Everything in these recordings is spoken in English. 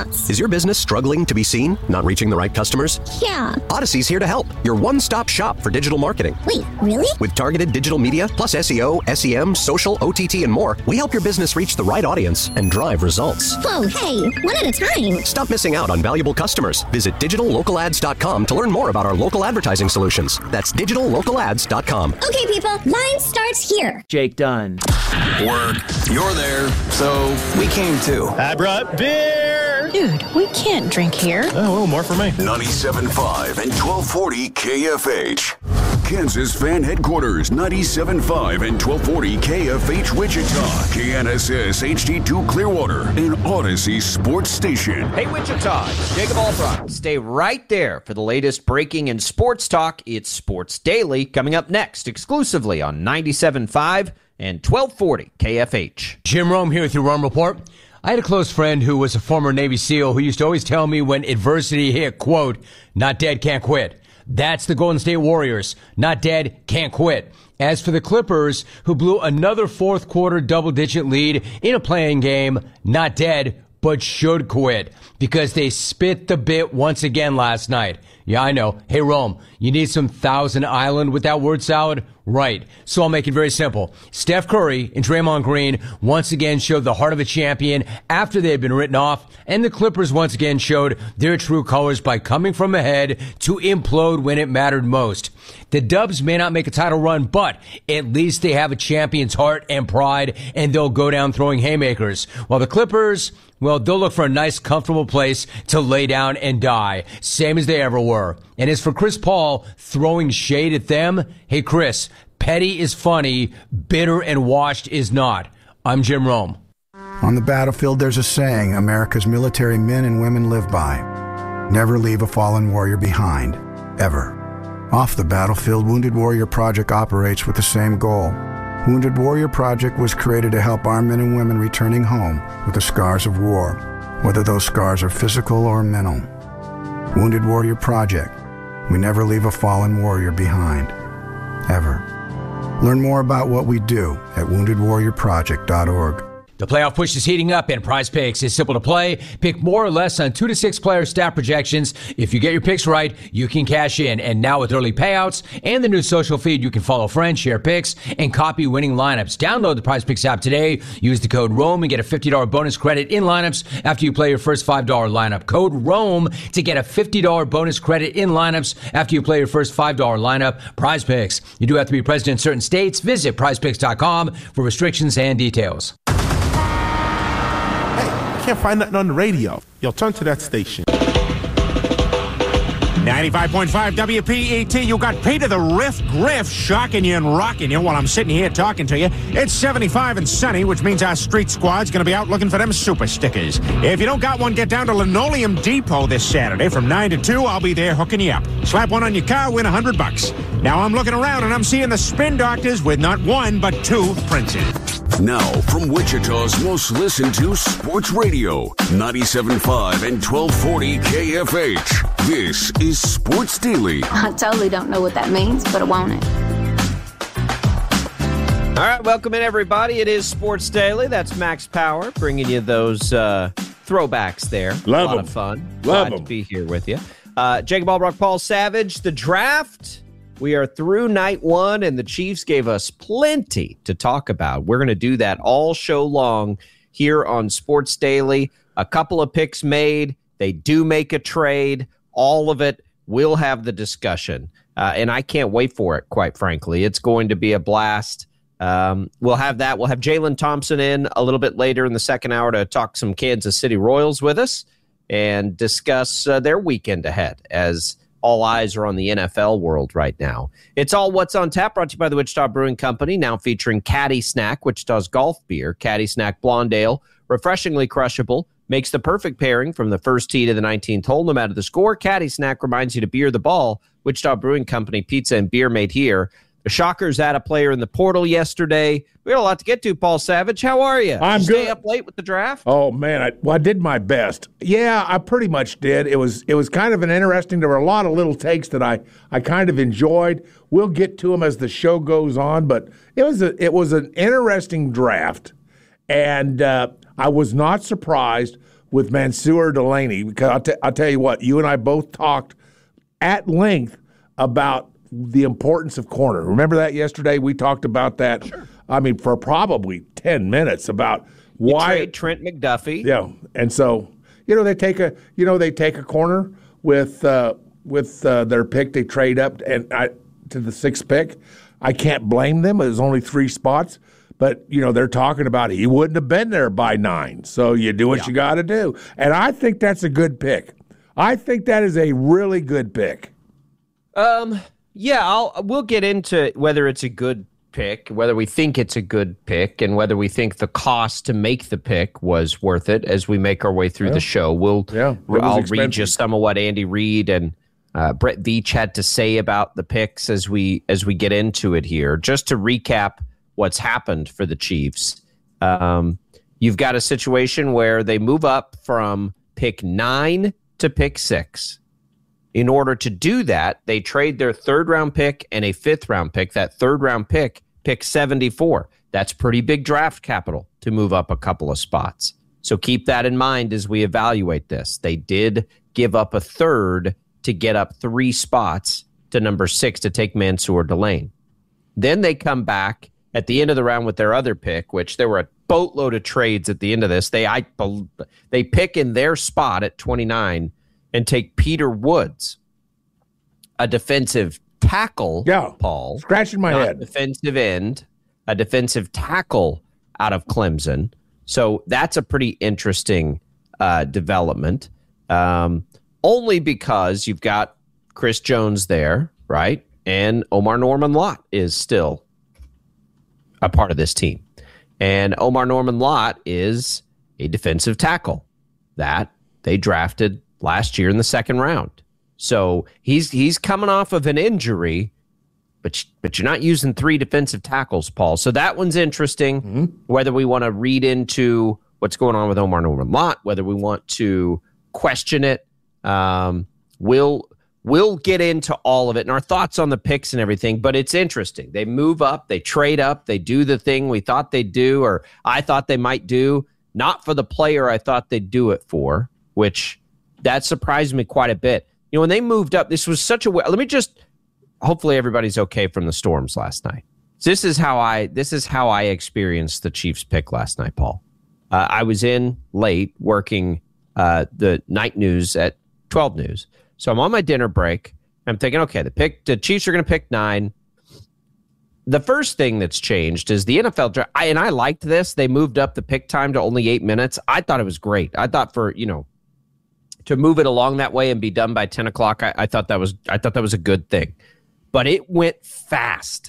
else. Is your business struggling to be seen? Not reaching the right customers? Yeah. Odyssey's here to help. Your one-stop shop for digital marketing. Wait, really? With targeted digital media, plus SEO, SEM, social, OTT, and more, we help your business reach the right audience and drive results. Whoa, hey, one at a time. Stop missing out on valuable customers. Visit digitallocalads.com to learn more about our local advertising solutions. That's digitallocalads.com. Okay, people, line starts here. Jake Dunn. Work. You're there, so we came too. I brought beer. Dude, we can't drink here. Oh, well, more for me. 97.5 and 1240 KFH. Kansas fan headquarters, 97.5 and 1240 KFH Wichita, KNSS HD2 Clearwater, and Odyssey Sports Station. Hey, Wichita, it's Jacob Albrock. Stay right there for the latest breaking in sports talk. It's Sports Daily, coming up next, exclusively on 97.5 and 1240 KFH. Jim Rome here with your Rome Report. I had a close friend who was a former Navy SEAL who used to always tell me when adversity hit, quote, not dead, can't quit. That's the Golden State Warriors. Not dead, can't quit. As for the Clippers, who blew another fourth quarter double-digit lead in a playing game, not dead, but should quit because they spit the bit once again last night. Yeah, I know. Hey, Rome, you need some Thousand Island with that word salad? Right. So I'll make it very simple. Steph Curry and Draymond Green once again showed the heart of a champion after they had been written off, and the Clippers once again showed their true colors by coming from ahead to implode when it mattered most. The Dubs may not make a title run, but at least they have a champion's heart and pride, and they'll go down throwing haymakers. While the Clippers, well, they'll look for a nice, comfortable place to lay down and die, same as they ever were. And as for Chris Paul throwing shade at them, hey, Chris, petty is funny, bitter and washed is not. I'm Jim Rome. On the battlefield, there's a saying America's military men and women live by. Never leave a fallen warrior behind, ever. Off the battlefield, Wounded Warrior Project operates with the same goal. Wounded Warrior Project was created to help our men and women returning home with the scars of war, whether those scars are physical or mental. Wounded Warrior Project. We never leave a fallen warrior behind, ever. Learn more about what we do at woundedwarriorproject.org. The playoff push is heating up, and Prize Picks is simple to play. Pick more or less on 2 to 6 player stat projections. If you get your picks right, you can cash in. And now with early payouts and the new social feed, you can follow friends, share picks, and copy winning lineups. Download the Prize Picks app today. Use the code ROME and get a $50 bonus credit in lineups after you play your first $5 lineup. Code ROME to get a $50 bonus credit in lineups after you play your first $5 lineup. Prize Picks. You do have to be present in certain states. Visit prizepicks.com for restrictions and details. Can't find nothing on the radio. Yo, turn to that station. 95.5 WPET, you got Peter the Riff Griff shocking you and rocking you while I'm sitting here talking to you. It's 75 and sunny, which means our street squad's going to be out looking for them super stickers. If you don't got one, get down to Linoleum Depot this Saturday from 9 to 2. I'll be there hooking you up. Slap one on your car, win $100. Now I'm looking around and I'm seeing the Spin Doctors with not one, but 2 princes. Now, from Wichita's most listened to sports radio, 97.5 and 1240 KFH, this is Sports Daily. I totally don't know what that means, but I want it. All right, welcome in, everybody. It is Sports Daily. That's Max Power bringing you those throwbacks there. Love a lot them. of fun. Love Glad them. to be here with you. Jacob Albrock, Paul Savage, the draft. We are through night one, and the Chiefs gave us plenty to talk about. We're going to do that all show long here on Sports Daily. A couple of picks made. They do make a trade. All of it. We'll have the discussion. And I can't wait for it, quite frankly. It's going to be a blast. We'll have that. We'll have Jalen Thompson in a little bit later in the second hour to talk some Kansas City Royals with us and discuss their weekend ahead as all eyes are on the NFL world right now. It's all What's on Tap, brought to you by the Wichita Brewing Company, now featuring Caddy Snack, Wichita's golf beer. Caddy Snack Blonde Ale, refreshingly crushable, makes the perfect pairing from the first tee to the 19th hole, no matter the score. Caddy Snack reminds you to beer the ball. Wichita Brewing Company, pizza and beer made here. The Shockers had a player in the portal yesterday. We had a lot to get to, Paul Savage. How are you? I'm Did you good. Stay up late with the draft? Oh, man, I did my best. Yeah, I pretty much did. It was kind of an interesting, there were a lot of little takes that I kind of enjoyed. We'll get to them as the show goes on, but it was an interesting draft, and I was not surprised with Mansour Delaney, because I'll tell you what, you and I both talked at length about the importance of corner. Remember that yesterday? We talked about that. Sure. I mean, for probably 10 minutes about why trade Trent McDuffie. Yeah, and so they take a corner with their pick. They trade up to the 6th pick. I can't blame them. It was only 3 spots. But, they're talking about he wouldn't have been there by 9. So you do what you got to do. And I think that's a good pick. I think that is a really good pick. We'll get into whether it's a good pick, whether we think it's a good pick, and whether we think the cost to make the pick was worth it as we make our way through the show. I'll read you some of what Andy Reid and Brett Veach had to say about the picks as we get into it here. Just to recap what's happened for the Chiefs. You've got a situation where they move up from pick 9 to pick 6. In order to do that, they trade their 3rd-round pick and a 5th-round pick. That 3rd-round pick 74. That's pretty big draft capital to move up a couple of spots. So keep that in mind as we evaluate this. They did give up a 3rd to get up 3 spots to number 6 to take Mansour Delaney. Then they come back at the end of the round with their other pick, which there were a boatload of trades at the end of this. They pick in their spot at 29 and take Peter Woods, a defensive tackle, Paul. Scratching my head. Defensive end, a defensive tackle out of Clemson. So that's a pretty interesting development. Only because you've got Chris Jones there, right? And Omar Norman-Lott is still a part of this team. And Omar Norman-Lott is a defensive tackle that they drafted last year in the 2nd round. So he's coming off of an injury, but you're not using 3 defensive tackles, Paul. So that one's interesting, whether we want to read into what's going on with Omar Norman-Lott, whether we want to question it. We'll get into all of it and our thoughts on the picks and everything, but it's interesting. They move up, they trade up, they do the thing we thought they'd do, or I thought they might do, not for the player I thought they'd do it for, which that surprised me quite a bit. When they moved up, this was such a way. Hopefully everybody's okay from the Storms last night. This is how I experienced the Chiefs pick last night, Paul. I was in late working the night news at 12 News. So I'm on my dinner break. I'm thinking, okay, the Chiefs are going to pick 9. The first thing that's changed is the NFL draft. And I liked this. They moved up the pick time to only 8 minutes. I thought it was great. I thought to move it along that way and be done by 10 o'clock, I thought that was a good thing. But it went fast.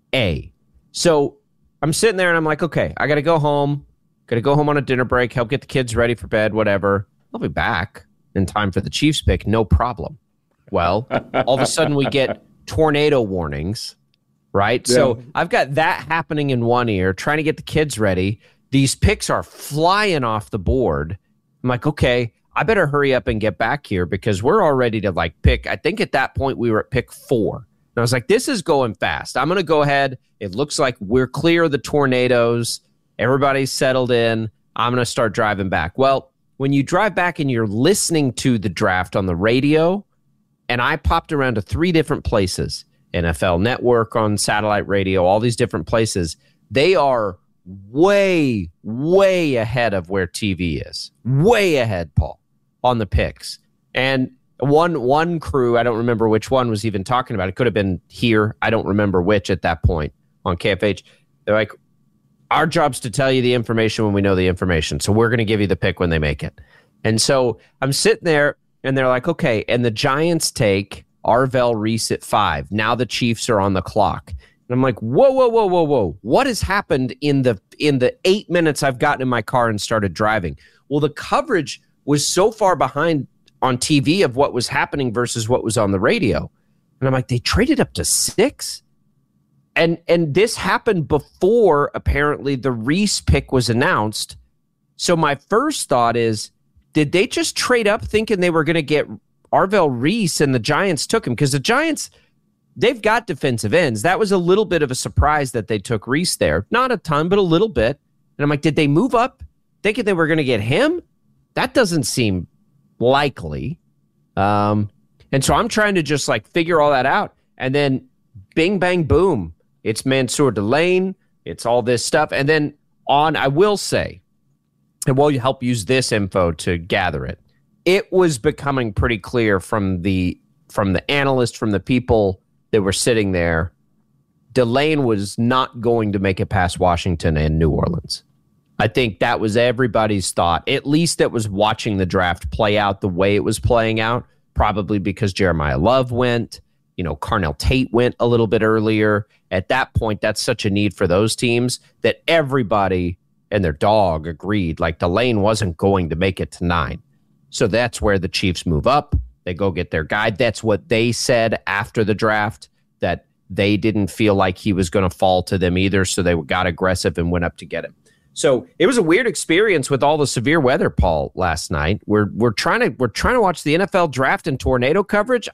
So I'm sitting there and I'm like, okay, I got to go home. Got to go home on a dinner break, help get the kids ready for bed, whatever. I'll be back in time for the Chiefs pick, no problem. Well, all of a sudden we get tornado warnings, right? Yeah. So I've got that happening in one ear, trying to get the kids ready. These picks are flying off the board. I'm like, okay, I better hurry up and get back here because we're all ready to pick. I think at that point we were at pick 4. And I was like, this is going fast. I'm going to go ahead. It looks like we're clear of the tornadoes. Everybody's settled in. I'm going to start driving back. Well, when you drive back and you're listening to the draft on the radio, and I popped around to 3 different places, NFL Network on satellite radio, all these different places, they are way, way ahead of where TV is. Way ahead, Paul, on the picks. And one crew, I don't remember which one, was even talking about it. It could have been here. I don't remember which at that point on KFH. They're like, our job's to tell you the information when we know the information. So we're going to give you the pick when they make it. And so I'm sitting there and they're like, okay. And the Giants take Arvell Reese at 5. Now the Chiefs are on the clock. And I'm like, whoa. What has happened in the 8 minutes I've gotten in my car and started driving? Well, the coverage was so far behind on TV of what was happening versus what was on the radio. And I'm like, they traded up to 6? And this happened before, apparently, the Reese pick was announced. So my first thought is, did they just trade up thinking they were going to get Arvell Reese and the Giants took him? Because the Giants, they've got defensive ends. That was a little bit of a surprise that they took Reese there. Not a ton, but a little bit. And I'm like, did they move up thinking they were going to get him? That doesn't seem likely. And so I'm trying to just like figure all that out. And then bing, bang, boom. It's Mansour Delane. It's all this stuff. And then I will say, and we'll help use this info to gather it. It was becoming pretty clear from the analysts, from the people that were sitting there, Delane was not going to make it past Washington and New Orleans. I think that was everybody's thought, at least that was watching the draft play out the way it was playing out, probably because Jeremiah Love went, Carnell Tate went a little bit earlier. At that point, that's such a need for those teams that everybody and their dog agreed, like Delane wasn't going to make it to 9. So that's where the Chiefs move up. They go get their guy. That's what they said after the draft, that they didn't feel like he was going to fall to them either. So they got aggressive and went up to get him. So it was a weird experience with all the severe weather, Paul, last night. We're trying to watch the NFL draft and tornado coverage.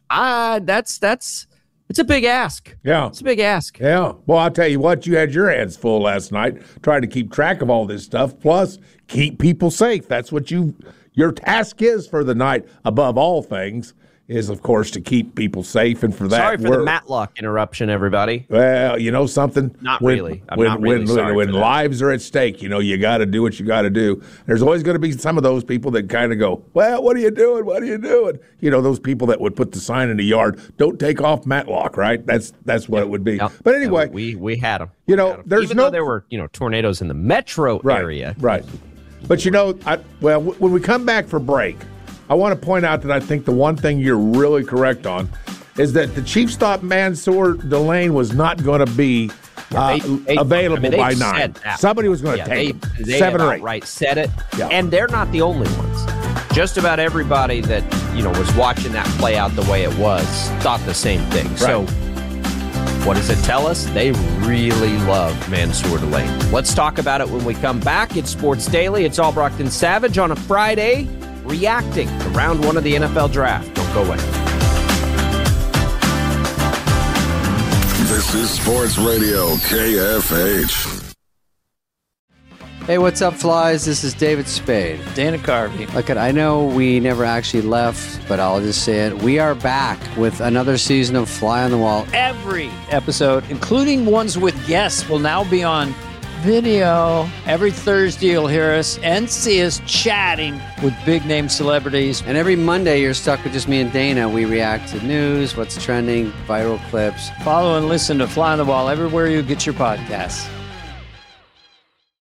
It's a big ask. Yeah. It's a big ask. Yeah. Well, I'll tell you what, you had your hands full last night trying to keep track of all this stuff, plus keep people safe. That's what your task is for the night, above all things, is, of course, to keep people safe. And for that, sorry for the Matlock interruption, everybody. Well, you know something? Not really. I'm not really sorry when lives are at stake, you got to do what you got to do. There's always going to be some of those people that kind of go, well, what are you doing? What are you doing? Those people that would put the sign in the yard, don't take off Matlock, right? That's what it would be. But anyway. We had them. There's Even though there were, tornadoes in the metro area. Right. But, when we come back for break, I want to point out that I think the one thing you're really correct on is that the Chiefs thought Mansour Delane was not going to be available by 9. Somebody was going to take him. They 7 or 8. Right, said it. Yeah. And they're not the only ones. Just about everybody that, was watching that play out the way it was thought the same thing. Right. So what does it tell us? They really love Mansour Delane. Let's talk about it when we come back. It's Sports Daily. It's Albrecht and Savage on a Friday, reacting to round 1 of the NFL draft. Don't go away. This is Sports Radio KFH. Hey, what's up, flies? This is David Spade. Dana Carvey. Look, I know we never actually left, but I'll just say it. We are back with another season of Fly on the Wall. Every episode, including ones with guests, will now be on video. Every Thursday, you'll hear us and see us chatting with big-name celebrities. And every Monday, you're stuck with just me and Dana. We react to news, what's trending, viral clips. Follow and listen to Fly on the Wall everywhere you get your podcasts.